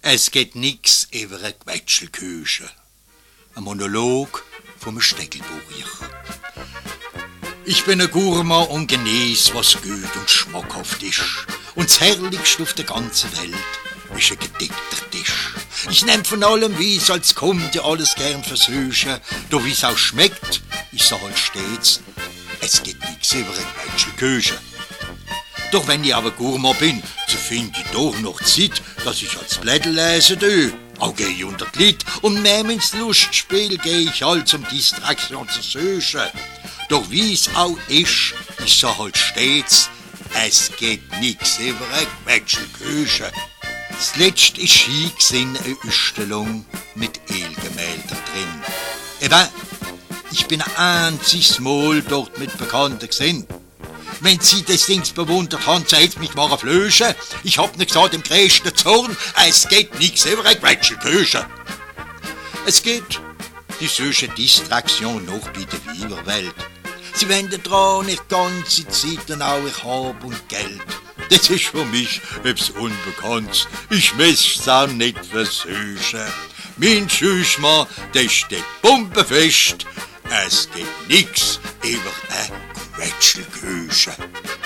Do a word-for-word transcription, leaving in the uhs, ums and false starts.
Es geht nix über eine Quetschelküche. Ein Monolog vom Steckelburier. Ich bin ein Gourmand und genieß, was gut und schmackhaft ist. Und das Herrlichste auf der ganzen Welt ist ein gedeckter Tisch. Ich nehm von allem, wie's als kommt, ja alles gern versüßen. Doch wie's auch schmeckt, ich sag halt stets, es geht nix über eine Quetschelküche. Doch wenn ich aber Gourmand bin, so find ich doch noch Zeit, dass ich als Blättl lesen tue. Auch geh ich unter die Leute und nehm ins Lustspiel, geh ich halt um Distraktion zu suchen. Doch wie's auch ist, ich sag halt stets, es geht nix über eine Quetschelküche. Das letzte ist hier gesehen eine Ausstellung mit Ölgemälden drin. Eben, ich bin ein einziges Mal dort mit Bekannten gesehen. Wenn Sie das Ding bewundert haben, so hätt's mich mal auf Löschen. Ich hab nicht gesagt, im größten Zorn, es geht nix über eine Quetschelküche. Es geht die solche Distraktion noch bei der Weiberwelt. Sie wenden dran nicht ganze Zeit an auch Hab und Geld. Das ist für mich etwas Unbekanntes. Ich möcht's auch nicht versuchen. Mein Schüchmann, der steht pumpenfest. Es geht nix über eine Quetschelküche.